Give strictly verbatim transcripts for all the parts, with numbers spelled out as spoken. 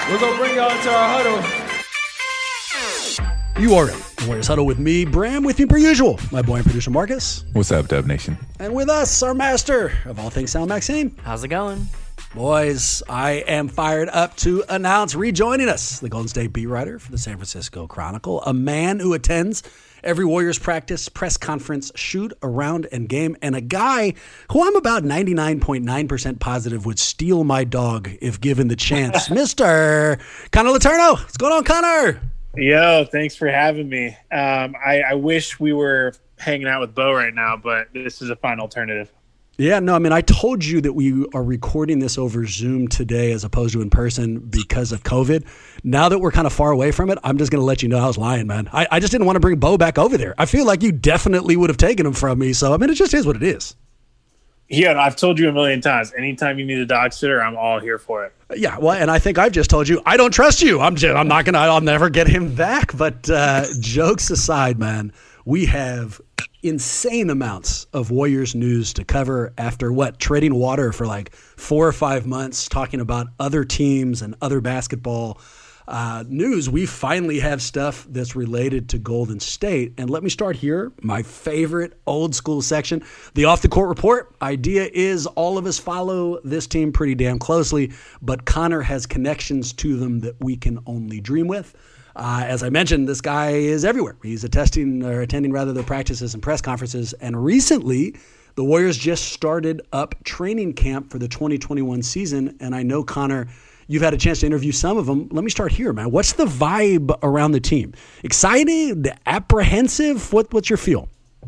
We're going to bring y'all into our huddle. You are ready. Warriors Huddle with me, Bram, with you per usual. My boy and producer, Marcus. What's up, Dub Nation? And with us, our master of all things sound, Maxime. How's it going? Boys, I am fired up to announce rejoining us, the Golden State beat writer for the San Francisco Chronicle, a man who attends every Warriors practice, press conference, shoot, around, and game, and a guy who I'm about ninety-nine point nine percent positive would steal my dog if given the chance, Mister Connor Letourneau. What's going on, Connor? Yo, thanks for having me. Um, I, I wish we were hanging out with Bo right now, but this is a fine alternative. Yeah, no, I mean, I told you that we are recording this over Zoom today as opposed to in person because of COVID. Now that we're kind of far away from it, I'm just going to let you know I was lying, man. I, I just didn't want to bring Bo back over there. I feel like you definitely would have taken him from me. So, I mean, it just is what it is. Yeah, I've told you a million times. Anytime you need a dog sitter, I'm all here for it. Yeah, well, and I think I've just told you I don't trust you. I'm just, I'm not gonna. I'll never get him back. But uh, jokes aside, man, we have insane amounts of Warriors news to cover after what trading water for like four or five months, talking about other teams and other basketball uh, news. We finally have stuff that's related to Golden State. And let me start here. My favorite old school section, the off the court report. Idea is all of us follow this team pretty damn closely, but Connor has connections to them that we can only dream with. Uh, as I mentioned, this guy is everywhere. He's attesting or attending rather their practices and press conferences. And recently, the Warriors just started up training camp for the twenty twenty-one season. And I know, Connor, you've had a chance to interview some of them. Let me start here, man. What's the vibe around the team? Excited? Apprehensive? What, what's your feel?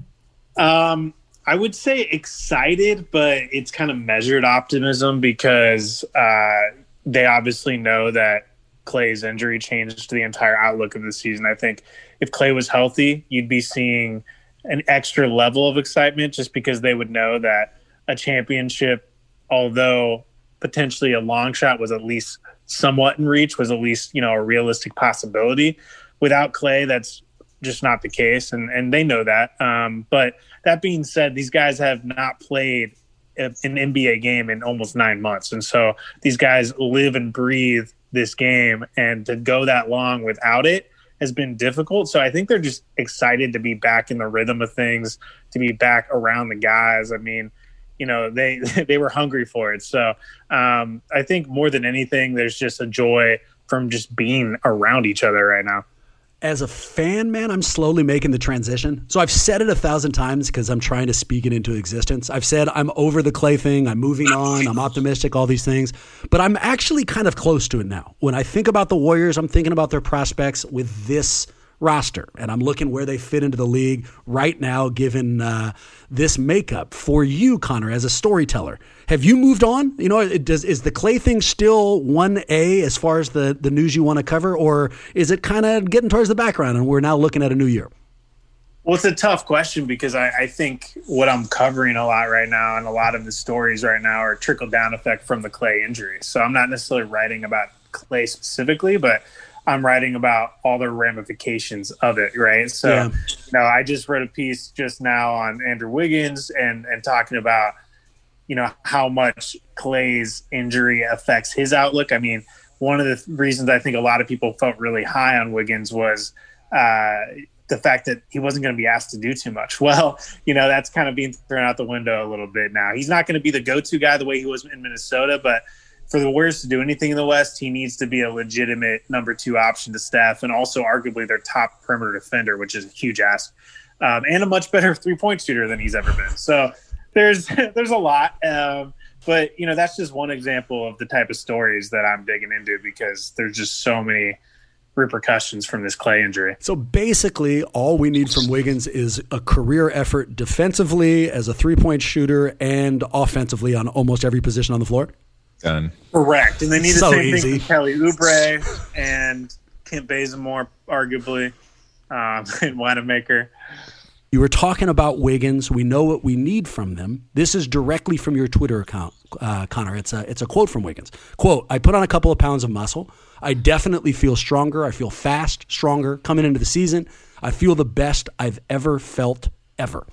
Um, I would say excited, but it's kind of measured optimism because uh, they obviously know that Klay's injury changed the entire outlook of the season. I think if Klay was healthy, you'd be seeing an extra level of excitement just because they would know that a championship, although potentially a long shot, was at least somewhat in reach, was at least, you know, a realistic possibility. Without Klay, that's just not the case. And, and they know that. Um, but that being said, these guys have not played an N B A game in almost nine months. And so these guys live and breathe this game, and to go that long without it has been difficult. So I think they're just excited to be back in the rhythm of things, to be back around the guys. I mean, you know, they they were hungry for it. So um, I think more than anything, there's just a joy from just being around each other right now. As a fan, man, I'm slowly making the transition. So I've said it a thousand times because I'm trying to speak it into existence. I've said I'm over the Klay thing. I'm moving on. I'm optimistic, all these things. But I'm actually kind of close to it now. When I think about the Warriors, I'm thinking about their prospects with this roster. And I'm looking where they fit into the league right now, given uh, this makeup. For you, Connor, as a storyteller, have you moved on? You know, it does, is the Klay thing still one A as far as the, the news you want to cover, or is it kind of getting towards the background and we're now looking at a new year? Well, it's a tough question because I, I think what I'm covering a lot right now and a lot of the stories right now are trickle-down effect from the Klay injury. So I'm not necessarily writing about Klay specifically, but I'm writing about all the ramifications of it, right? So, yeah. you know, I just wrote a piece just now on Andrew Wiggins and, and talking about, you know, how much Klay's injury affects his outlook. I mean, one of the th- reasons I think a lot of people felt really high on Wiggins was uh, the fact that he wasn't going to be asked to do too much. Well, you know, that's kind of being thrown out the window a little bit now. He's not going to be the go-to guy the way he was in Minnesota, but for the Warriors to do anything in the West, he needs to be a legitimate number two option to Steph and also arguably their top perimeter defender, which is a huge ask, um, and a much better three-point shooter than he's ever been. So there's there's a lot, um, but, you know, that's just one example of the type of stories that I'm digging into because there's just so many repercussions from this Klay injury. So basically all we need from Wiggins is a career effort defensively as a three-point shooter and offensively on almost every position on the floor? Done. Correct. And they need the So same easy. thing from Kelly Oubre and Kent Bazemore, arguably, um, and Wanamaker. You were talking about Wiggins. We know what we need from them. This is directly from your Twitter account, uh, Connor. It's a, it's a quote from Wiggins. Quote, I put on a couple of pounds of muscle. I definitely feel stronger. I feel fast, stronger coming into the season. I feel the best I've ever felt ever.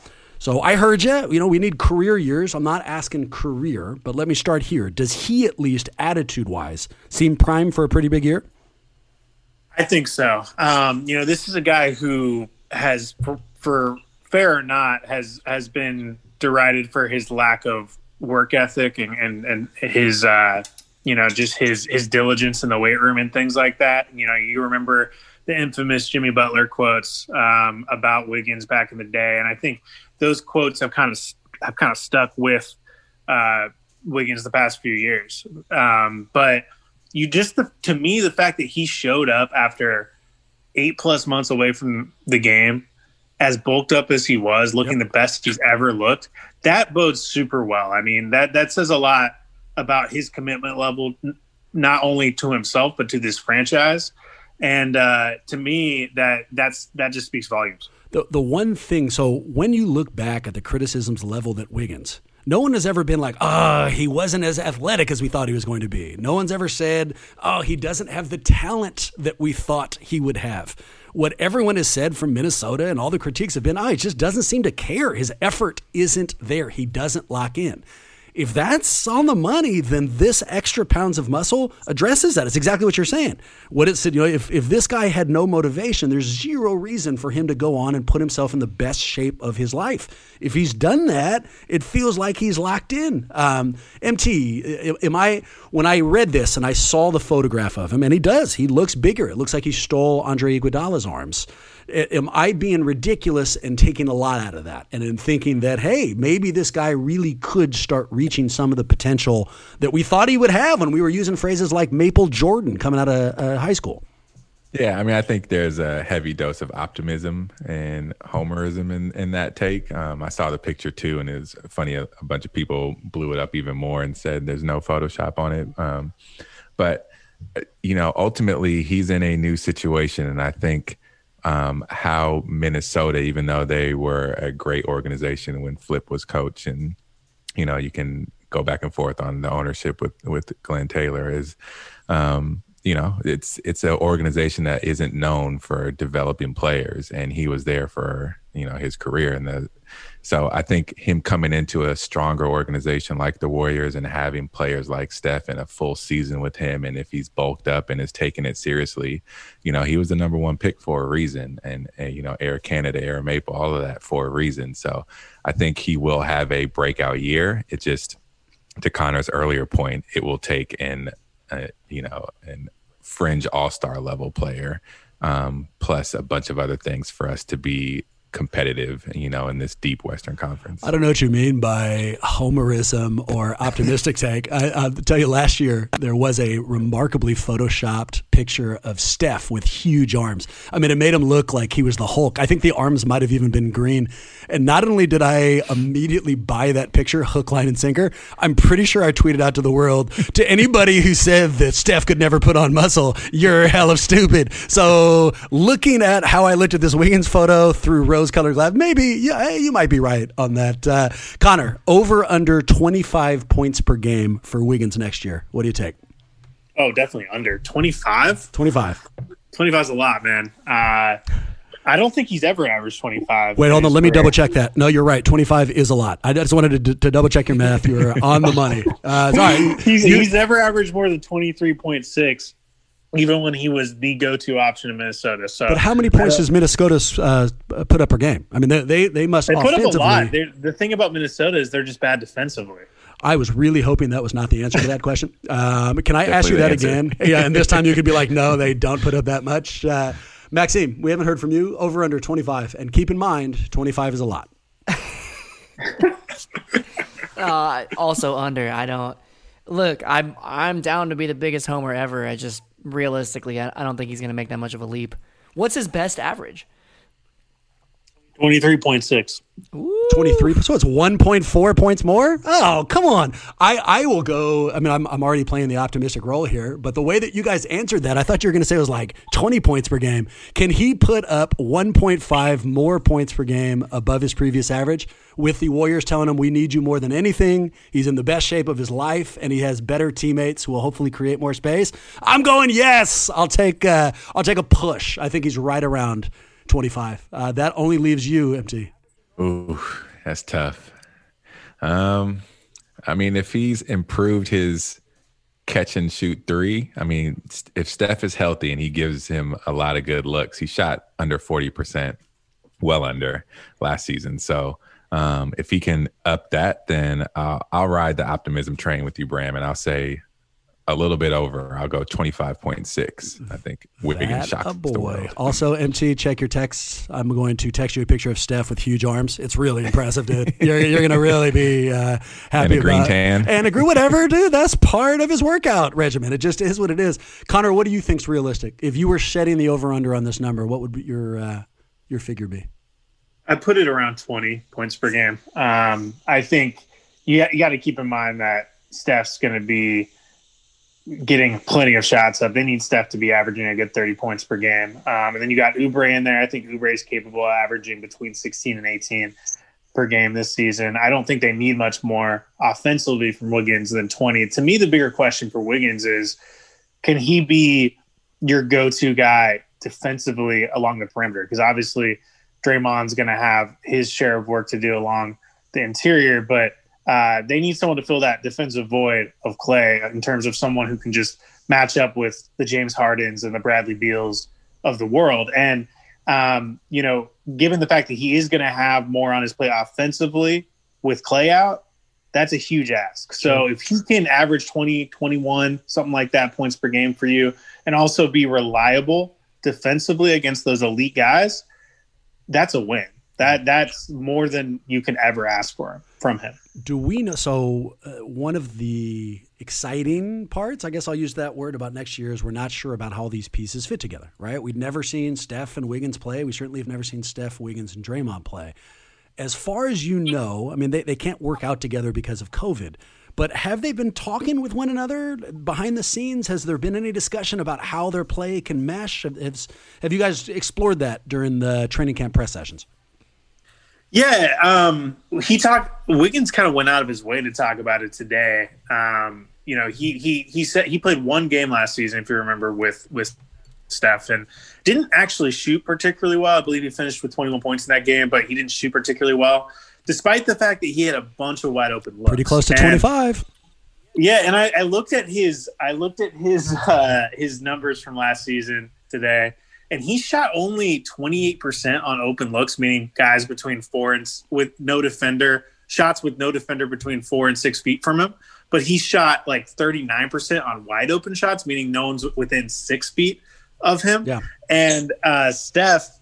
So I heard you. You know, we need career years. I'm not asking career, but let me start here. Does he, at least attitude-wise, seem primed for a pretty big year? I think so. Um, you know, this is a guy who has, for, for fair or not, has has been derided for his lack of work ethic and and, and his, uh, you know, just his his diligence in the weight room and things like that. You know, you remember the infamous Jimmy Butler quotes um, about Wiggins back in the day, and I think those quotes have kind of have kind of stuck with uh, Wiggins the past few years. Um, but you just, the, to me, the fact that he showed up after eight plus months away from the game, as bulked up as he was, looking yep. the best he's ever looked, that bodes super well. I mean, that that says a lot about his commitment level, not only to himself but to this franchise. And uh, to me, that that's that just speaks volumes. The the one thing, so when you look back at the criticisms leveled at Wiggins, no one has ever been like, oh, he wasn't as athletic as we thought he was going to be. No one's ever said, oh, he doesn't have the talent that we thought he would have. What everyone has said from Minnesota and all the critiques have been, oh, he just doesn't seem to care. His effort isn't there. He doesn't lock in. If that's on the money, then this extra pounds of muscle addresses that. It's exactly what you're saying. What it said, you know, if, if this guy had no motivation, there's zero reason for him to go on and put himself in the best shape of his life. If he's done that, it feels like he's locked in. Um, M T, am I, when I read this and I saw the photograph of him, and he does, he looks bigger. It looks like he stole Andre Iguodala's arms. Am I being ridiculous and taking a lot out of that and in thinking that, hey, maybe this guy really could start reaching some of the potential that we thought he would have when we were using phrases like Maple Jordan coming out of uh, high school? Yeah, I mean, I think there's a heavy dose of optimism and homerism in, in that take. Um, I saw the picture too, and it was funny. A, a bunch of people blew it up even more and said there's no Photoshop on it. Um, but, you know, ultimately he's in a new situation, and I think Um, how Minnesota, even though they were a great organization when Flip was coach, and, you know, you can go back and forth on the ownership with, with Glenn Taylor, is, um, you know, it's, it's an organization that isn't known for developing players, and he was there for, you know, his career. And the, so I think him coming into a stronger organization like the Warriors and having players like Steph in a full season with him, and if he's bulked up and is taking it seriously, you know, he was the number one pick for a reason, and, and you know, Air Canada, Air Maple, all of that for a reason. So I think he will have a breakout year. It just, to Connor's earlier point, it will take an, uh, you know, an fringe all-star level player, um, plus a bunch of other things for us to be competitive, you know, in this deep Western Conference. I don't know what you mean by homerism or optimistic take. I, I'll tell you, last year there was a remarkably photoshopped picture of Steph with huge arms. I mean, it made him look like he was the Hulk. I think the arms might have even been green. And not only did I immediately buy that picture, hook, line, and sinker, I'm pretty sure I tweeted out to the world, to anybody who said that Steph could never put on muscle, you're hella stupid. So looking at how I looked at this Wiggins photo through rose-colored glass, maybe, yeah, you might be right on that. Uh, Connor, over under twenty-five points per game for Wiggins next year. What do you take? Oh, definitely under. twenty-five? twenty-five. twenty-five is a lot, man. Uh, I don't think he's ever averaged twenty-five. Wait, hold on. Let me double check that. No, you're right. twenty-five is a lot. I just wanted to, to double check your math. You were on the money. Uh, sorry. he's, you, he's never averaged more than twenty-three point six, even when he was the go-to option in Minnesota. So, but how many points does Minnesota uh, put up per game? I mean, they they, they must they put up a offensively. lot. They're, the thing about Minnesota is they're just bad defensively. I was really hoping that was not the answer to that question. Um, can I Definitely ask you that again? Yeah, and this time you could be like, no, they don't put up that much. Uh, Maxime, we haven't heard from you. Over under twenty-five. And keep in mind, twenty-five is a lot. uh, also under. I don't – look, I'm I'm down to be the biggest homer ever. I just realistically, I, I don't think he's going to make that much of a leap. What's his best average? twenty-three point six. twenty-three. So it's one point four points more? Oh, come on. I, I will go. I mean, I'm, I'm already playing the optimistic role here, but the way that you guys answered that, I thought you were going to say it was like twenty points per game. Can he put up one point five more points per game above his previous average with the Warriors telling him we need you more than anything? He's in the best shape of his life, and he has better teammates who will hopefully create more space. I'm going yes. I'll take, uh, I'll take a push. I think he's right around twenty-five. Uh, that only leaves you, M T. Ooh, that's tough. Um, I mean, if he's improved his catch and shoot three, I mean, if Steph is healthy and he gives him a lot of good looks, he shot under forty percent, well under last season. So um, if he can up that, then uh, I'll ride the optimism train with you, Bram, and I'll say a little bit over. I'll go twenty-five point six. I think Wiggins shocks a boy. the world. Also, M T, check your texts. I'm going to text you a picture of Steph with huge arms. It's really impressive, dude. You're, you're going to really be uh, happy and a green about tan. And agree, whatever, dude. That's part of his workout regimen. It just is what it is. Connor, what do you think's realistic? If you were setting the over-under on this number, what would your uh, your figure be? I put it around twenty points per game. Um, I think you, you got to keep in mind that Steph's going to be getting plenty of shots up. They need Steph to be averaging a good thirty points per game. Um, and then you got Oubre in there. I think Oubre is capable of averaging between sixteen and eighteen per game this season. I don't think they need much more offensively from Wiggins than twenty. To me, the bigger question for Wiggins is, can he be your go-to guy defensively along the perimeter? Because obviously Draymond's going to have his share of work to do along the interior, but Uh, they need someone to fill that defensive void of Clay in terms of someone who can just match up with the James Hardens and the Bradley Beals of the world. And, um, you know, given the fact that he is going to have more on his plate offensively with Clay out, that's a huge ask. So if he can average twenty, twenty-one, something like that points per game for you, and also be reliable defensively against those elite guys, that's a win. That that's more than you can ever ask for from him. Do we know? So uh, one of the exciting parts, I guess I'll use that word, about next year is we're not sure about how these pieces fit together, right? We've never seen Steph and Wiggins play. We certainly have never seen Steph, Wiggins, and Draymond play. As far as you know, I mean, they, they can't work out together because of COVID, but have they been talking with one another behind the scenes? Has there been any discussion about how their play can mesh? Have, have you guys explored that during the training camp press sessions? Yeah, um, he talked. Wiggins kind of went out of his way to talk about it today. Um, you know, he he he said he played one game last season, if you remember, with with Steph, and didn't actually shoot particularly well. I believe he finished with twenty-one points in that game, but he didn't shoot particularly well, despite the fact that he had a bunch of wide open looks. Pretty close to and, twenty-five. Yeah, and I, I looked at his I looked at his uh, his numbers from last season today. And he shot only twenty-eight percent on open looks, meaning guys between four and with no defender, shots with no defender between four and six feet from him. But he shot like thirty-nine percent on wide open shots, meaning no one's within six feet of him. Yeah. And uh, Steph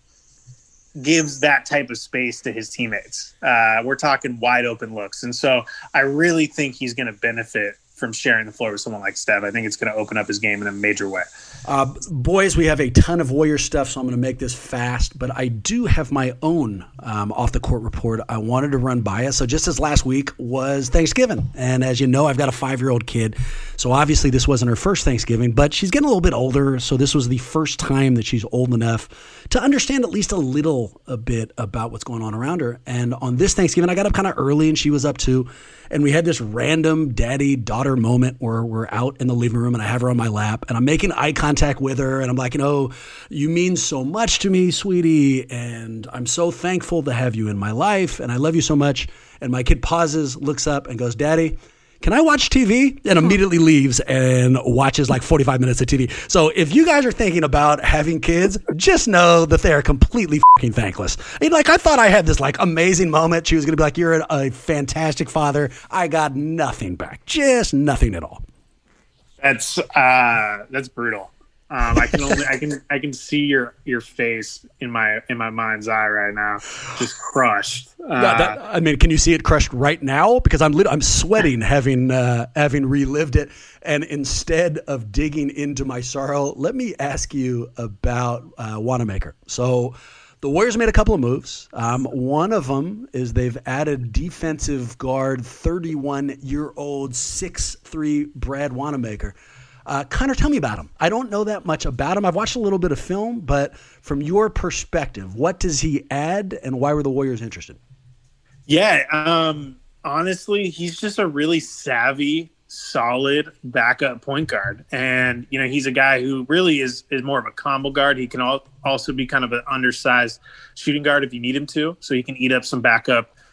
gives that type of space to his teammates. Uh, we're talking wide open looks. And so I really think he's going to benefit from sharing the floor with someone like Steph. I think it's going to open up his game in a major way. Uh, boys, we have a ton of Warrior stuff, so I'm going to make this fast, but I do have my own um, off-the-court report I wanted to run by us. So just as last week was Thanksgiving, and as you know, I've got a five-year-old kid, so obviously this wasn't her first Thanksgiving, but she's getting a little bit older, so this was the first time that she's old enough to understand at least a little a bit about what's going on around her. And on this Thanksgiving, I got up kind of early, and she was up too, and we had this random daddy-daughter moment where we're out in the living room, and I have her on my lap, and I'm making eye contact with her, and I'm like, you know, you mean so much to me, sweetie, and I'm so thankful to have you in my life, and I love you so much. And my kid pauses, looks up, and goes, Daddy, can I watch T V? And immediately leaves and watches like forty-five minutes of T V. So if you guys are thinking about having kids, just know that they are completely fucking thankless. I mean, like, I thought I had this like amazing moment. She was going to be like, you're a, a fantastic father. I got nothing back, just nothing at all. That's uh, that's brutal. Um, I can only I can I can see your your face in my in my mind's eye right now, just crushed. Uh, Yeah, that, I mean, can you see it crushed right now? Because I'm lit- I'm sweating having uh, having relived it. And instead of digging into my sorrow, let me ask you about uh, Wanamaker. So the Warriors made a couple of moves. Um, one of them is they've added defensive guard, thirty-one-year-old, six three Brad Wanamaker. Uh, Connor, tell me about him. I don't know that much about him. I've watched a little bit of film, but from your perspective, what does he add, and why were the Warriors interested? Yeah, um, honestly, he's just a really savvy, solid backup point guard. And, you know, he's a guy who really is is more of a combo guard. He can al- also be kind of an undersized shooting guard if you need him to. So he can eat up some backup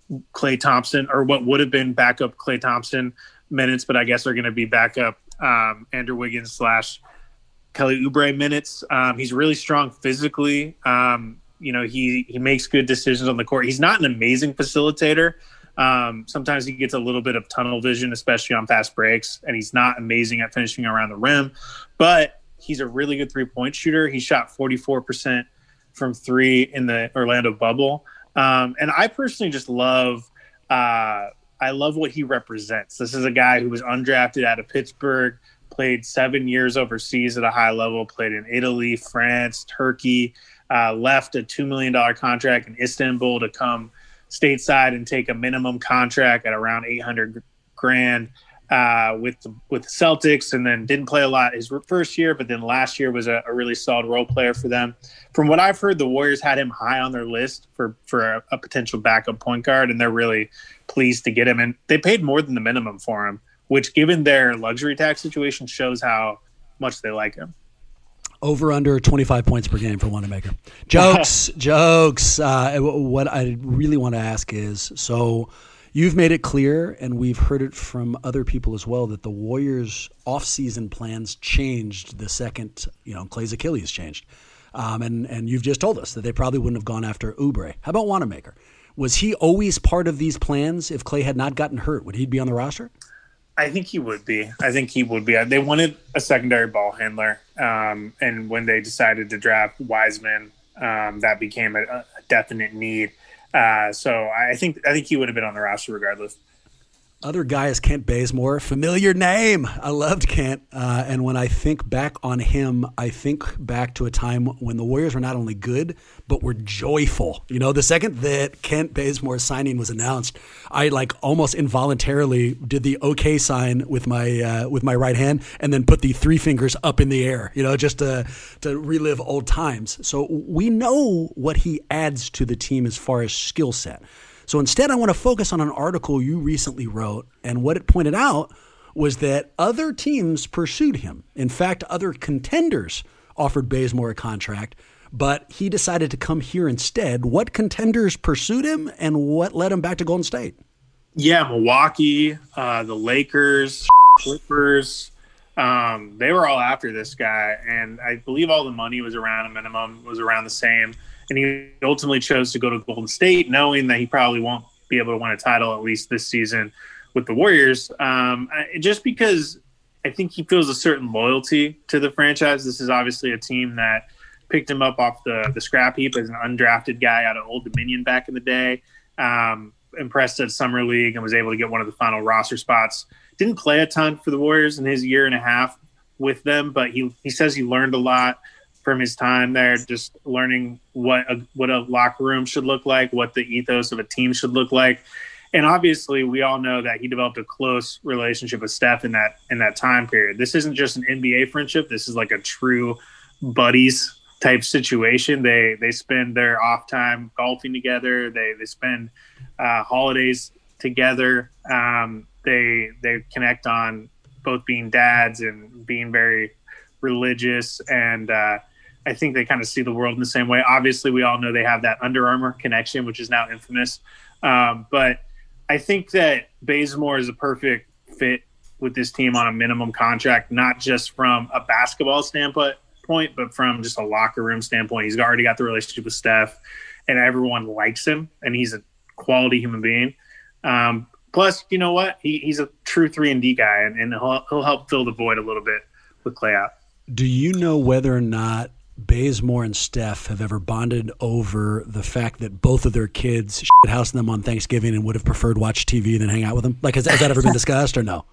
Klay Thompson, or what would have been backup Klay Thompson minutes, but I guess are going to be backup um, Andrew Wiggins slash Kelly Oubre minutes. Um, he's really strong physically. Um, you know, he he makes good decisions on the court. He's not an amazing facilitator. Um, sometimes he gets a little bit of tunnel vision, especially on fast breaks, and he's not amazing at finishing around the rim. But he's a really good three-point shooter. He shot forty-four percent from three in the Orlando bubble. Um, and I personally just love uh, – I love what he represents. This is a guy who was undrafted out of Pittsburgh, played seven years overseas at a high level, played in Italy, France, Turkey, uh, left a two million dollars contract in Istanbul to come stateside and take a minimum contract at around eight hundred grand uh, with the, with the Celtics, and then didn't play a lot his first year, but then last year was a, a really solid role player for them. From what I've heard, the Warriors had him high on their list for, for a, a potential backup point guard, and they're really pleased to get him. And they paid more than the minimum for him, which, given their luxury tax situation, shows how much they like him. Over under twenty-five points per game for Wanamaker. Jokes, jokes. Uh, what I really want to ask is, so you've made it clear, and we've heard it from other people as well, that the Warriors' offseason plans changed the second, you know, Klay's Achilles changed. Um, and, and you've just told us that they probably wouldn't have gone after Oubre. How about Wanamaker? Was he always part of these plans? If Klay had not gotten hurt, would he be on the roster? I think he would be. I think he would be. They wanted a secondary ball handler, um, and when they decided to draft Wiseman, um, that became a, a definite need. Uh, so I think I think he would have been on the roster regardless. Other guy is Kent Bazemore. Familiar name. I loved Kent. Uh, and when I think back on him, I think back to a time when the Warriors were not only good, but were joyful. You know, the second that Kent Bazemore's signing was announced, I like almost involuntarily did the okay sign with my uh, with my right hand and then put the three fingers up in the air, you know, just to, to relive old times. So we know what he adds to the team as far as skill set. So instead, I want to focus on an article you recently wrote, and what it pointed out was that other teams pursued him. In fact, other contenders offered Bazemore a contract, but he decided to come here instead. What contenders pursued him, and what led him back to Golden State? Yeah, Milwaukee, uh, the Lakers, Clippers, um, they were all after this guy, and I believe all the money was around a minimum, was around the same. And he ultimately chose to go to Golden State, knowing that he probably won't be able to win a title, at least this season, with the Warriors. Um, just because I think he feels a certain loyalty to the franchise. This is obviously a team that picked him up off the, the scrap heap as an undrafted guy out of Old Dominion back in the day. Um, impressed at Summer League and was able to get one of the final roster spots. Didn't play a ton for the Warriors in his year and a half with them, but he, he says he learned a lot from his time there, just learning what a, what a locker room should look like, what the ethos of a team should look like. And obviously we all know that he developed a close relationship with Steph in that, in that time period. This isn't just an N B A friendship. This is like a true buddies type situation. They, they spend their off time golfing together. They, they spend uh, holidays together. Um, they, they connect on both being dads and being very religious, and uh, I think they kind of see the world in the same way. Obviously, we all know they have that Under Armour connection, which is now infamous. Um, but I think that Bazemore is a perfect fit with this team on a minimum contract, not just from a basketball standpoint, but from just a locker room standpoint. He's already got the relationship with Steph, and everyone likes him, and he's a quality human being. Um, plus, you know what? He, he's a true three and D guy, and, and he'll, he'll help fill the void a little bit with Klay out. Do you know whether or not Bazemore and Steph have ever bonded over the fact that both of their kids shithoused them on Thanksgiving and would have preferred watch T V than hang out with them? Like, has, has that ever been discussed or no?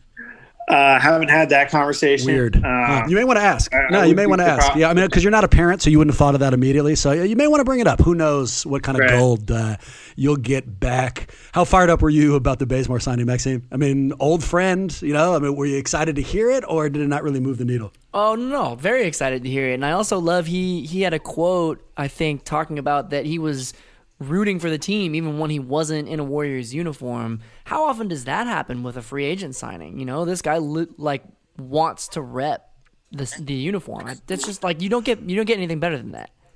Uh, haven't had that conversation. Weird. Uh, huh. You may want to ask. I, no, I you may want to ask. surprised. Yeah, I mean, because you're not a parent, so you wouldn't have thought of that immediately. So you may want to bring it up. Who knows what kind of Right. gold uh, you'll get back. How fired up were you about the Bazemore signing, Maxime? I mean, old friend, you know? I mean, were you excited to hear it, or did it not really move the needle? Oh no, very excited to hear it. And I also love he he had a quote, I think, talking about that he was rooting for the team even when he wasn't in a Warriors uniform. How often does that happen with a free agent signing? You know, this guy li- like wants to rep the the uniform. That's just like you don't get you don't get anything better than that.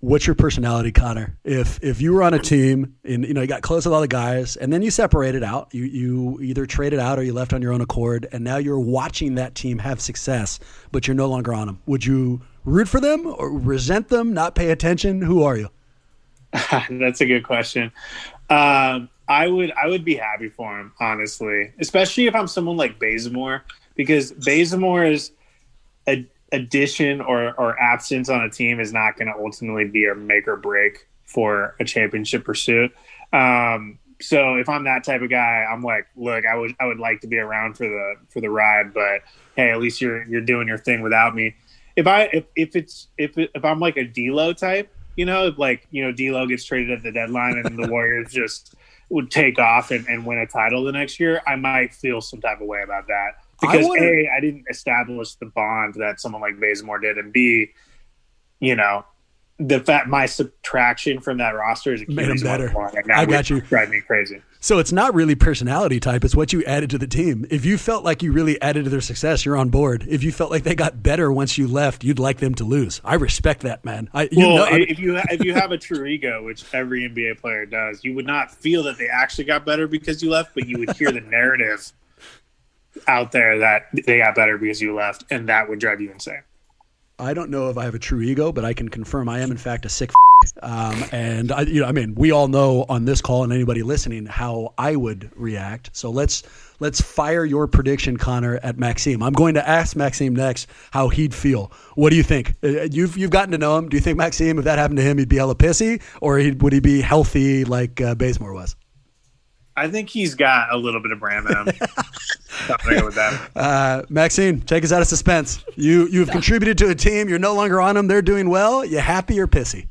What's your personality, Connor? If if you were on a team and you know you got close with all the guys and then you separated out, you you either traded out or you left on your own accord, and now you're watching that team have success, but you're no longer on them. Would you root for them or resent them, not pay attention? Who are you? That's a good question. Um, I would I would be happy for him, honestly, especially if I'm someone like Bazemore, because Bazemore's a addition or, or absence on a team is not going to ultimately be a make or break for a championship pursuit. Um, so if I'm that type of guy, I'm like, look, I would I would like to be around for the for the ride, but hey, at least you're you're doing your thing without me. If I if, if it's if it, if I'm like a D'Lo type, you know, like you know D'Lo gets traded at the deadline and the Warriors just would take off and, and win a title the next year, I might feel some type of way about that. Because I A, I didn't establish the bond that someone like Bazemore did, and B, you know, the fact my subtraction from that roster is made him better. I got you. Drive me crazy. So it's not really personality type; it's what you added to the team. If you felt like you really added to their success, you're on board. If you felt like they got better once you left, you'd like them to lose. I respect that, man. I, you well, know, if you if you have a true ego, which every N B A player does, you would not feel that they actually got better because you left, but you would hear the narrative out there that they got better because you left, and that would drive you insane. I don't know if I have a true ego, but I can confirm I am in fact a sick um, and I, you know, I mean, we all know on this call and anybody listening how I would react. So let's let's fire your prediction, Connor, at Maxime. I'm going to ask Maxime next how he'd feel. What do you think? You've you've gotten to know him. Do you think Maxime, if that happened to him, he'd be hella pissy, or he'd, would he be healthy like uh, Bazemore was? I think he's got a little bit of Bram in him. Something with that. Uh, Maxime, take us out of suspense. You you've contributed to a team. You're no longer on them. They're doing well. You happy or pissy?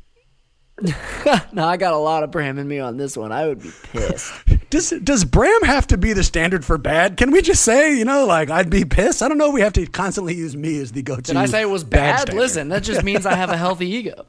No, I got a lot of Bram in me on this one. I would be pissed. Does does Bram have to be the standard for bad? Can we just say, you know, like I'd be pissed? I don't know. We have to constantly use me as the go-to. Did I say it was bad? bad Listen, that just means I have a healthy ego.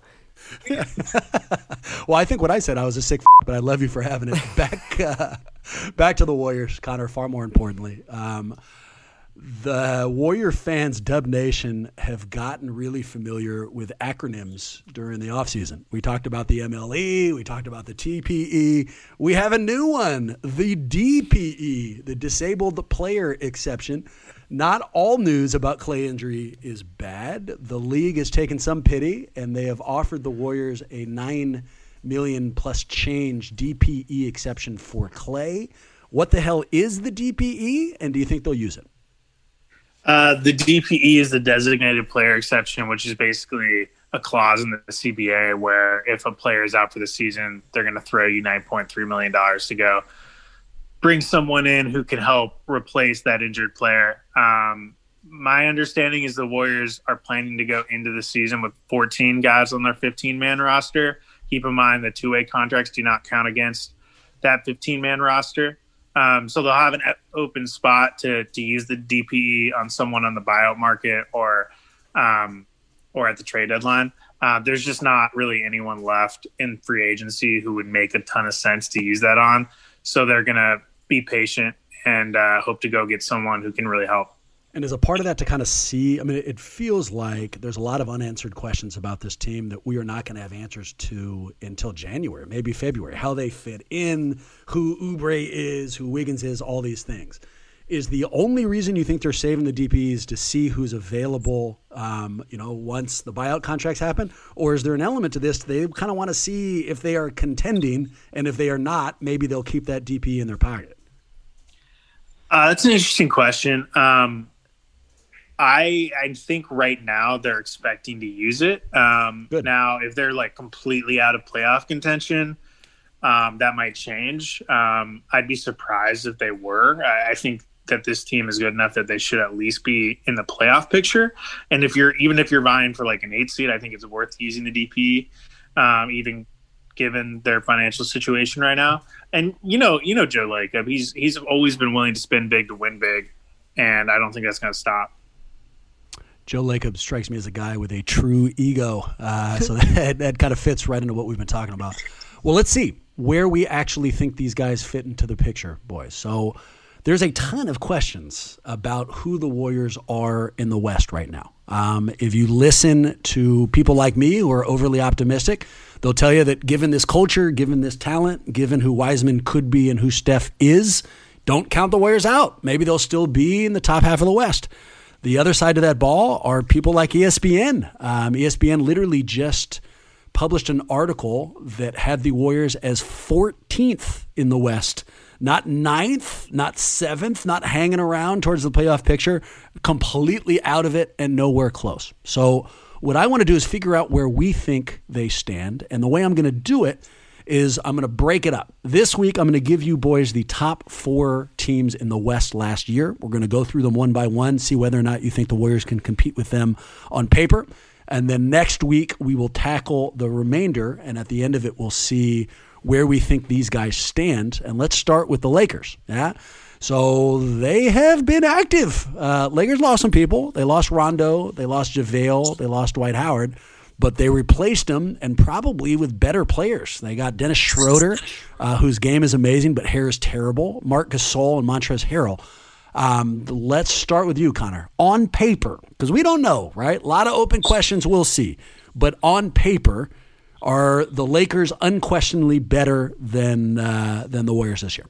Well, I think what I said, I was a sick f- but I love you for having it. Back uh, back to the Warriors, Connor, far more importantly. Um, the Warrior fans, Dub Nation, have gotten really familiar with acronyms during the offseason. We talked about the M L E. We talked about the T P E. We have a new one, the D P E, the Disabled Player Exception. Not all news about Klay injury is bad. The league has taken some pity, and they have offered the Warriors a nine million dollars plus change D P E exception for Klay. What the hell is the D P E, and do you think they'll use it? Uh, the D P E is the designated player exception, which is basically a clause in the C B A where if a player is out for the season, they're going to throw you nine point three million dollars to go bring someone in who can help replace that injured player. Um, my understanding is the Warriors are planning to go into the season with fourteen guys on their fifteen-man roster. Keep in mind that two-way contracts do not count against that fifteen-man roster. Um, so they'll have an open spot to to use the D P E on someone on the buyout market or um, or at the trade deadline. Uh, there's just not really anyone left in free agency who would make a ton of sense to use that on. So they're going to be patient and uh, hope to go get someone who can really help. And as a part of that to kind of see, I mean, it feels like there's a lot of unanswered questions about this team that we are not going to have answers to until January, maybe February, how they fit in, who Oubre is, who Wiggins is, all these things. Is the only reason you think they're saving the D P Es to see who's available, um, you know, once the buyout contracts happen? Or is there an element to this? They kind of want to see if they are contending, and if they are not, maybe they'll keep that D P E in their pocket. Uh, that's an interesting question. Um, I I think right now they're expecting to use it. Um, Good. Now, if they're like completely out of playoff contention, um, that might change. Um, I'd be surprised if they were. I, I think that this team is good enough that they should at least be in the playoff picture. And if you're even if you're vying for like an eight seed, I think it's worth using the D P E, um, even given their financial situation right now. And you know, you know Joe Lacob, he's he's always been willing to spend big to win big, and I don't think that's going to stop. Joe Lacob strikes me as a guy with a true ego, uh, so that, that kind of fits right into what we've been talking about. Well, let's see where we actually think these guys fit into the picture, boys. So there's a ton of questions about who the Warriors are in the West right now. Um, if you listen to people like me who are overly optimistic, they'll tell you that given this culture, given this talent, given who Wiseman could be and who Steph is, don't count the Warriors out. Maybe they'll still be in the top half of the West. The other side of that ball are people like E S P N. Um, E S P N literally just published an article that had the Warriors as fourteenth in the West. Not ninth, not seventh, not hanging around towards the playoff picture, completely out of it and nowhere close. So what I want to do is figure out where we think they stand. And the way I'm going to do it is I'm going to break it up. This week, I'm going to give you boys the top four teams in the West last year. We're going to go through them one by one, see whether or not you think the Warriors can compete with them on paper. And then next week, we will tackle the remainder. And at the end of it, we'll see where we think these guys stand. And let's start with the Lakers. Yeah. So they have been active. Uh, Lakers lost some people. They lost Rondo. They lost JaVale. They lost Dwight Howard. But they replaced them, and probably with better players. They got Dennis Schroeder, uh, whose game is amazing, but hair is terrible. Marc Gasol and Montrezl Harrell. Um, let's start with you, Connor. On paper, because we don't know, right? A lot of open questions, we'll see. But on paper, are the Lakers unquestionably better than uh, than the Warriors this year?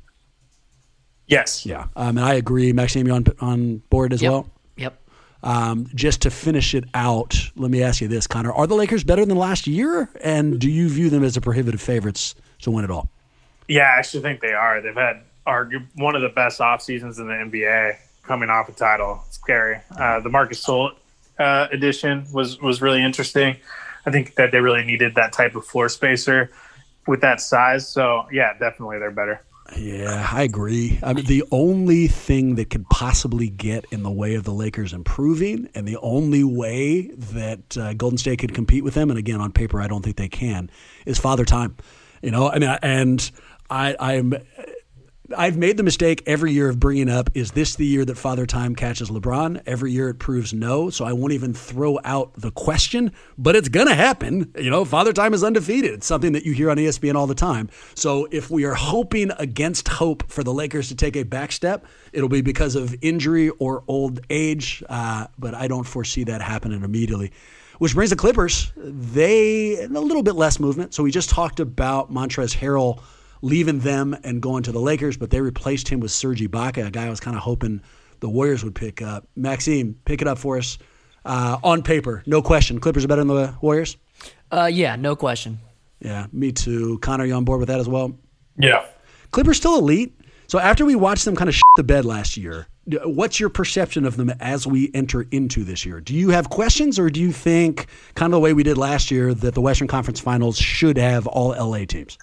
Yes. Yeah, um, and I agree. Maxime, you on on board as Yep. well? Yep. Um, just to finish it out, let me ask you this, Connor. Are the Lakers better than last year? And do you view them as the prohibitive favorites to win it all? Yeah, I actually think they are. They've had argue one of the best off seasons in the N B A coming off a title. It's scary. Uh, the Marc Gasol uh, addition was, was really interesting. I think that they really needed that type of floor spacer with that size. So, yeah, definitely they're better. Yeah, I agree. I mean, the only thing that could possibly get in the way of the Lakers improving, and the only way that uh, Golden State could compete with them, and again, on paper, I don't think they can, is Father Time. You know, I mean, and I, I'm, I've made the mistake every year of bringing up, is this the year that Father Time catches LeBron? Every year it proves no, so I won't even throw out the question, but it's going to happen. You know, Father Time is undefeated. It's something that you hear on E S P N all the time. So if we are hoping against hope for the Lakers to take a back step, it'll be because of injury or old age, uh, but I don't foresee that happening immediately. Which brings the Clippers. They, a little bit less movement. So we just talked about Montrezl Harrell leaving them and going to the Lakers, but they replaced him with Serge Ibaka, a guy I was kind of hoping the Warriors would pick up. Maxime, pick it up for us. Uh, on paper, no question, Clippers are better than the Warriors? Uh, yeah, no question. Yeah, me too. Connor, you on board with that as well? Yeah. Clippers still elite. So after we watched them kind of shit the bed last year, what's your perception of them as we enter into this year? Do you have questions, or do you think, kind of the way we did last year, that the Western Conference Finals should have all L A teams?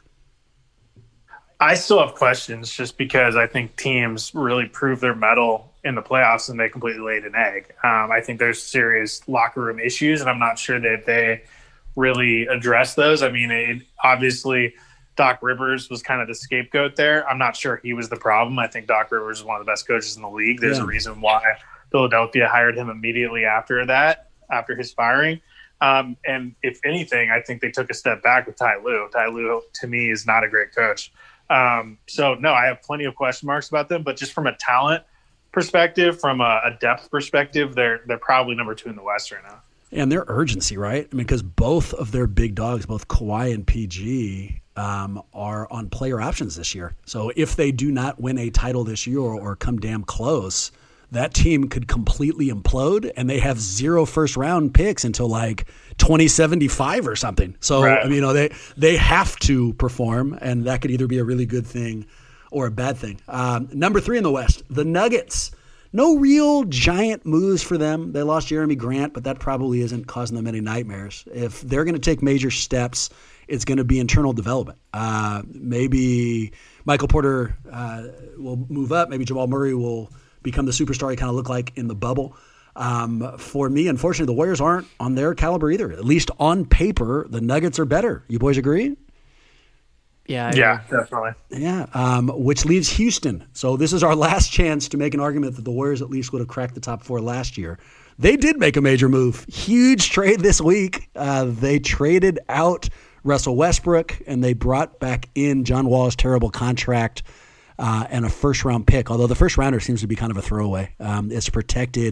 I still have questions just because I think teams really prove their mettle in the playoffs and they completely laid an egg. Um, I think there's serious locker room issues, and I'm not sure that they really address those. I mean, it, obviously Doc Rivers was kind of the scapegoat there. I'm not sure he was the problem. I think Doc Rivers is one of the best coaches in the league. There's yeah. a reason why Philadelphia hired him immediately after that, after his firing. Um, and if anything, I think they took a step back with Ty Lue. Ty Lue, to me, is not a great coach. Um, so, no, I have plenty of question marks about them. But just from a talent perspective, from a, a depth perspective, they're they're probably number two in the West right now. And their urgency, right? I mean, because both of their big dogs, both Kawhi and P G, um, are on player options this year. So if they do not win a title this year or, or come damn close, that team could completely implode, and they have zero first round picks until like twenty seventy-five or something. So right. I mean, you know, they they have to perform, and that could either be a really good thing or a bad thing. Um, number three in the West, the Nuggets. No real giant moves for them. They lost Jeremy Grant, but that probably isn't causing them any nightmares. If they're going to take major steps, it's going to be internal development. Uh, maybe Michael Porter uh, will move up. Maybe Jamal Murray will become the superstar he kind of looked like in the bubble. Um, for me, unfortunately, the Warriors aren't on their caliber either. At least on paper, the Nuggets are better. You boys agree? Yeah, I Yeah, agree. definitely. Yeah, um, which leaves Houston. So this is our last chance to make an argument that the Warriors at least would have cracked the top four last year. They did make a major move. Huge trade this week. Uh, they traded out Russell Westbrook, and they brought back in John Wall's terrible contract uh, and a first-round pick, although the first-rounder seems to be kind of a throwaway. Um, it's protected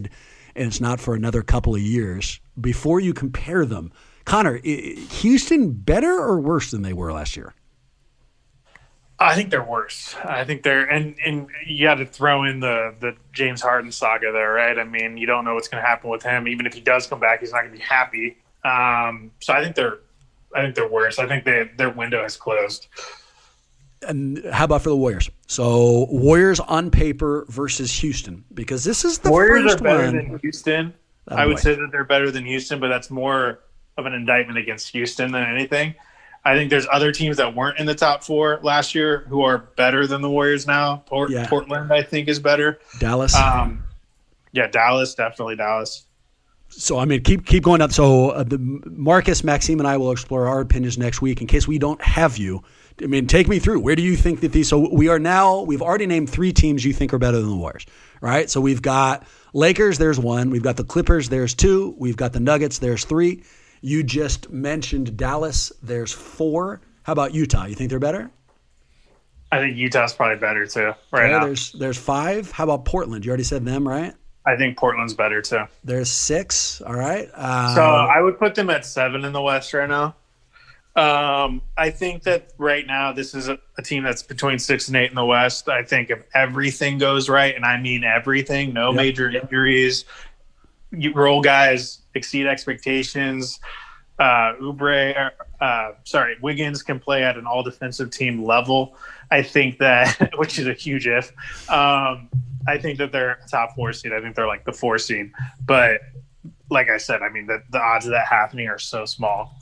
and it's not for another couple of years. Before you compare them, Connor, Houston better or worse than they were last year? I think they're worse. I think they're and and you got to throw in the the James Harden saga there, right? I mean, you don't know what's going to happen with him. Even if he does come back, he's not going to be happy. Um, so I think they're, I think they're worse. I think they their window has closed. And how about for the Warriors? So Warriors on paper versus Houston, because this is the Warriors first are better one. than Houston. Oh, I would boy. say that they're better than Houston, but that's more of an indictment against Houston than anything. I think there's other teams that weren't in the top four last year who are better than the Warriors now. Port- Yeah. Portland, I think, is better. Dallas. Um, yeah, Dallas, definitely Dallas. So, I mean, keep keep going up. So, uh, the Marcus, Maxime, and I will explore our opinions next week. In case we don't have you, I mean, take me through. Where do you think that these? So, we are now. We've already named three teams you think are better than the Warriors, right? So, we've got Lakers. There's one. We've got the Clippers. There's two. We've got the Nuggets. There's three. You just mentioned Dallas. There's four. How about Utah? You think they're better? I think Utah's probably better too. Right Yeah, now, there's there's five. How about Portland? You already said them, right? I think Portland's better too. There's six. All right. Uh, So I would put them at seven in the West right now. Um, I think that right now this is a, a team that's between six and eight in the West. I think if everything goes right, and I mean everything, no Yep. major injuries, you role guys exceed expectations. Uh, Oubre, uh, sorry, Wiggins can play at an all defensive team level. I think that, which is a huge if. Um, I think that they're a top four seed. I think they're like the four seed. But like I said, I mean, the, the odds of that happening are so small.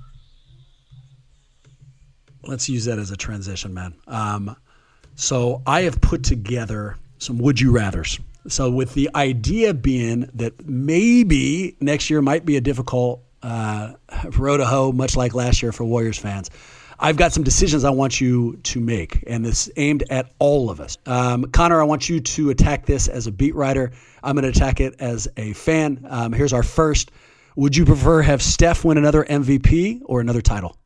Let's use that as a transition, man. Um, so I have put together some would you rathers. So with the idea being that maybe next year might be a difficult uh, road to hoe, much like last year for Warriors fans. I've got some decisions I want you to make, and it's aimed at all of us. Um, Connor, I want you to attack this as a beat writer. I'm going to attack it as a fan. Um, here's our first. Would you prefer have Steph win another M V P or another title?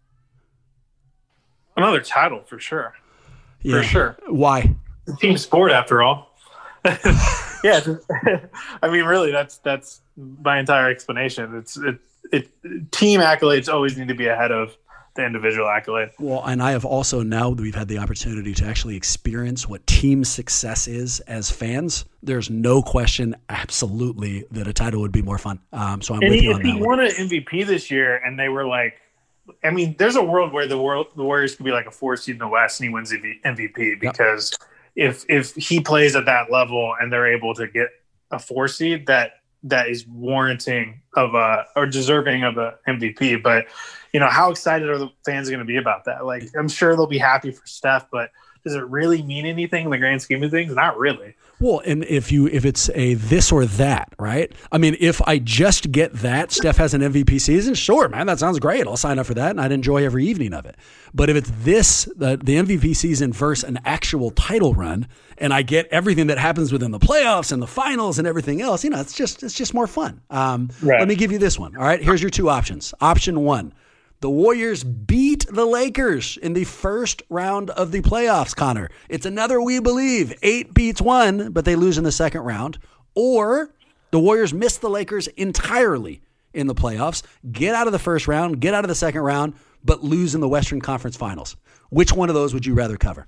Another title for sure. Yeah. For sure. Why? It's a team sport after all. yeah. I mean, really, that's that's my entire explanation. It's it, it team accolades always need to be ahead of the individual accolade. Well, and I have also, now that we've had the opportunity to actually experience what team success is as fans, there's no question, absolutely, that a title would be more fun. Um, so I'm And with he, you if on he that one. won an M V P this year and they were like, I mean, there's a world where the world the Warriors could be like a four seed in the West and he wins the M V P because if if he plays at that level and they're able to get a four seed, that that is warranting of a or deserving of a M V P. But you know, how excited are the fans going to be about that? Like, I'm sure they'll be happy for Steph, but does it really mean anything in the grand scheme of things? Not really. Well, and if you if it's a this or that, right? I mean, if I just get that, Steph has an M V P season, sure, man, that sounds great. I'll sign up for that, and I'd enjoy every evening of it. But if it's this, the, the M V P season versus an actual title run, and I get everything that happens within the playoffs and the finals and everything else, you know, it's just it's just more fun. Um, Right. Let me give you this one. All right, here's your two options. Option one. The Warriors beat the Lakers in the first round of the playoffs, Connor. It's another we believe. Eight beats one, but they lose in the second round. Or the Warriors miss the Lakers entirely in the playoffs, get out of the first round, get out of the second round, but lose in the Western Conference Finals. Which one of those would you rather cover?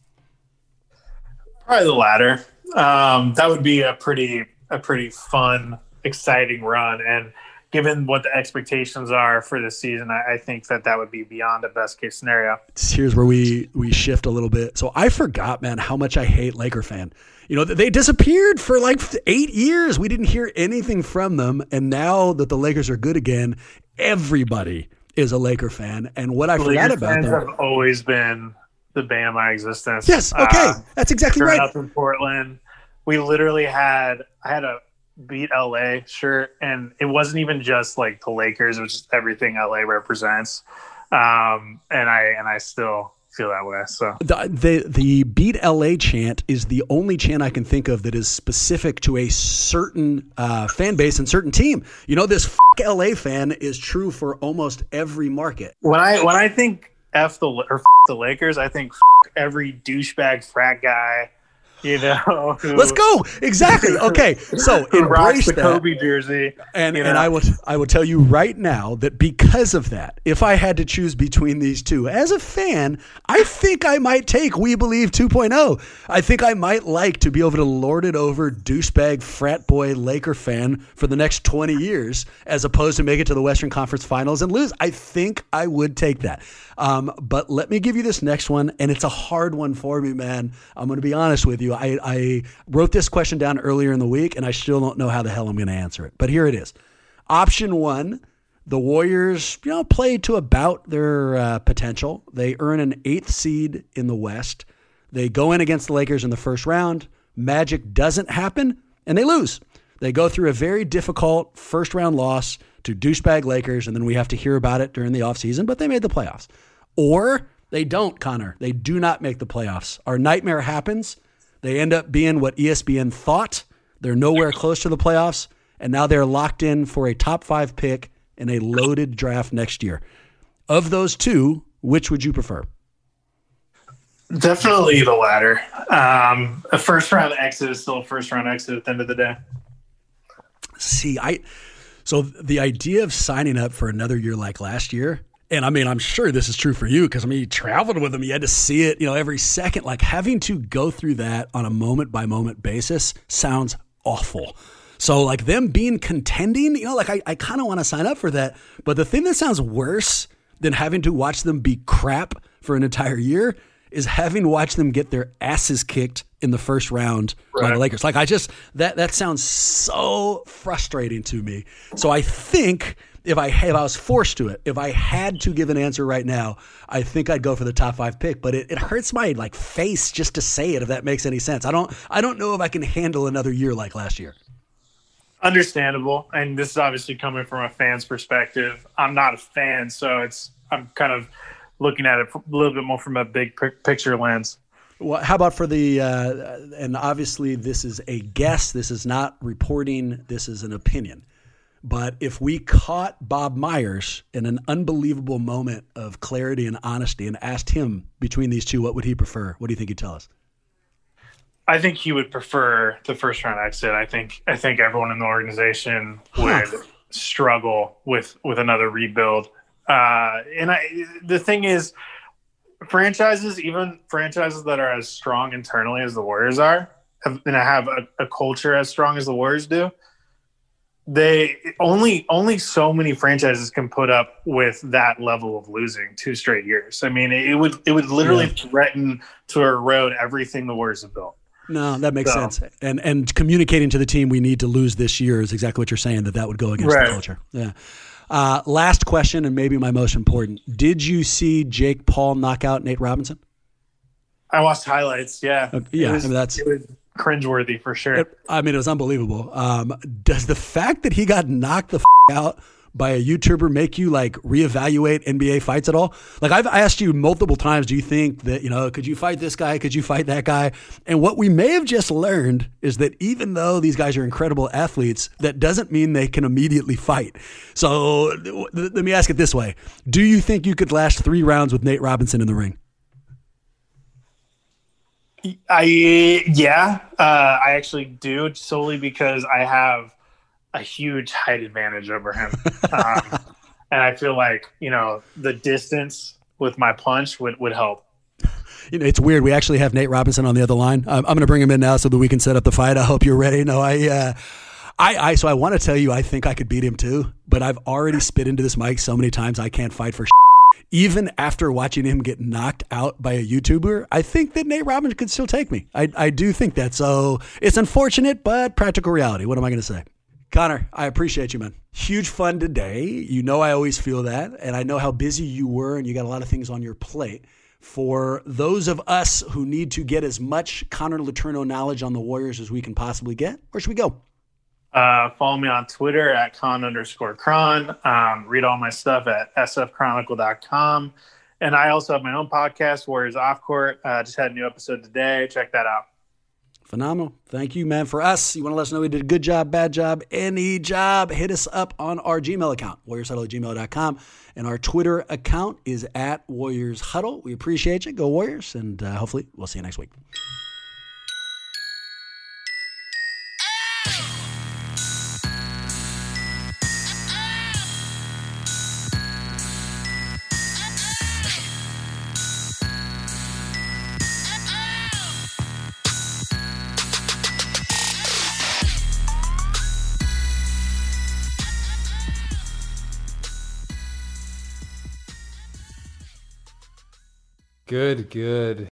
Probably the latter. Um, that would be a pretty a pretty fun, exciting run. And given what the expectations are for this season, I, I think that that would be beyond a best case scenario. Here's where we we shift a little bit. So I forgot, man, how much I hate Laker fan. You know, they disappeared for like eight years. We didn't hear anything from them. And now that the Lakers are good again, everybody is a Laker fan. And what I forgot Lakers about fans them. have always been the bane of my existence. Yes, okay. Uh, That's exactly growing right. up in Portland, we literally had I had a beat L A shirt, and it wasn't even just like the Lakers; it was just everything L A represents. Um, and I and I still feel that way. So The, the the beat L A chant is the only chant I can think of that is specific to a certain uh, fan base and certain team. You know, this f- L A fan is true for almost every market. when I when I think F the or F the Lakers, I think F every douchebag frat guy You know, who, Let's go. Exactly. Okay. So who rocks embrace the that. Kobe jersey. And you and know? I will I will tell you right now that because of that, if I had to choose between these two, as a fan, I think I might take We Believe two point oh. I think I might like to be able to lord it over douchebag frat boy Laker fan for the next twenty years, as opposed to make it to the Western Conference Finals and lose. I think I would take that. Um, but let me give you this next one, and it's a hard one for me, man. I'm going to be honest with you. I, I wrote this question down earlier in the week, and I still don't know how the hell I'm going to answer it. But here it is. Option one, the Warriors, you know, play to about their uh, potential. They earn an eighth seed in the West. They go in against the Lakers in the first round. Magic doesn't happen, and they lose. They go through a very difficult first-round loss to douchebag Lakers, and then we have to hear about it during the offseason, but they made the playoffs. Or they don't, Connor. They do not make the playoffs. Our nightmare happens. They end up being what E S P N thought. They're nowhere close to the playoffs, and now they're locked in for a top five pick in a loaded draft next year. Of those two, which would you prefer? Definitely the latter. Um, a first round exit is still a first round exit at the end of the day. See, I so the idea of signing up for another year like last year, and I mean, I'm sure this is true for you because I mean, you traveled with them, you had to see it, you know, every second. Like having to go through that on a moment by moment basis sounds awful. So like them being contending, you know, like I, I kind of want to sign up for that. But the thing that sounds worse than having to watch them be crap for an entire year is having to watch them get their asses kicked in the first round right. by the Lakers. Like I just, that, that sounds so frustrating to me. So I think if I, if I was forced to it, if I had to give an answer right now, I think I'd go for the top five pick, but it, it hurts my like face just to say it, if that makes any sense. I don't, I don't know if I can handle another year like last year. Understandable. And this is obviously coming from a fan's perspective. I'm not a fan, so it's, I'm kind of looking at it a little bit more from a big picture lens. Well, how about for the, uh, and obviously this is a guess, this is not reporting, this is an opinion. But if we caught Bob Myers in an unbelievable moment of clarity and honesty and asked him between these two, what would he prefer? What do you think he'd tell us? I think he would prefer the first round exit. I think I think everyone in the organization would huh. struggle with, with another rebuild. Uh, and I, the thing is, franchises, even franchises that are as strong internally as the Warriors are, have, and have a, a culture as strong as the Warriors do, they only only so many franchises can put up with that level of losing two straight years. I mean, it would it would literally yeah. threaten to erode everything the Warriors have built. No, that makes so. sense. And and communicating to the team we need to lose this year is exactly what you're saying, that that would go against right. the culture. Yeah. Uh, last question, and maybe my most important. Did you see Jake Paul knock out Nate Robinson? I watched highlights, yeah. Uh, yeah, it was, I mean, that's it was cringeworthy for sure. It, I mean, it was unbelievable. Um, does the fact that he got knocked the f- out by a YouTuber make you like reevaluate N B A fights at all? Like I've asked you multiple times, do you think that, you know, could you fight this guy? Could you fight that guy? And what we may have just learned is that even though these guys are incredible athletes, that doesn't mean they can immediately fight. So th- let me ask it this way. Do you think you could last three rounds with Nate Robinson in the ring? I, yeah, uh, I actually do, solely because I have a huge height advantage over him. Um, and I feel like, you know, the distance with my punch would, would help. You know, it's weird. We actually have Nate Robinson on the other line. I'm, I'm going to bring him in now so that we can set up the fight. I hope you're ready. No, I, uh, I, I, so I want to tell you, I think I could beat him too, but I've already spit into this mic so many times I can't fight for shit. Even after watching him get knocked out by a YouTuber, I think that Nate Robinson could still take me. I, I do think that. So it's unfortunate, but practical reality. What am I going to say? Connor, I appreciate you, man. Huge fun today. You know I always feel that, and I know how busy you were, and you got a lot of things on your plate. For those of us who need to get as much Connor Letourneau knowledge on the Warriors as we can possibly get, where should we go? Uh, follow me on Twitter at con underscore cron. Um, read all my stuff at s f chronicle dot com. And I also have my own podcast, Warriors Off Court. Uh, just had a new episode today. Check that out. Phenomenal. Thank you, man. For us, you want to let us know we did a good job, bad job, any job, hit us up on our Gmail account, warriors huddle at gmail dot com. And our Twitter account is at Warriors Huddle. We appreciate you. Go Warriors. And uh, hopefully we'll see you next week. Good, good.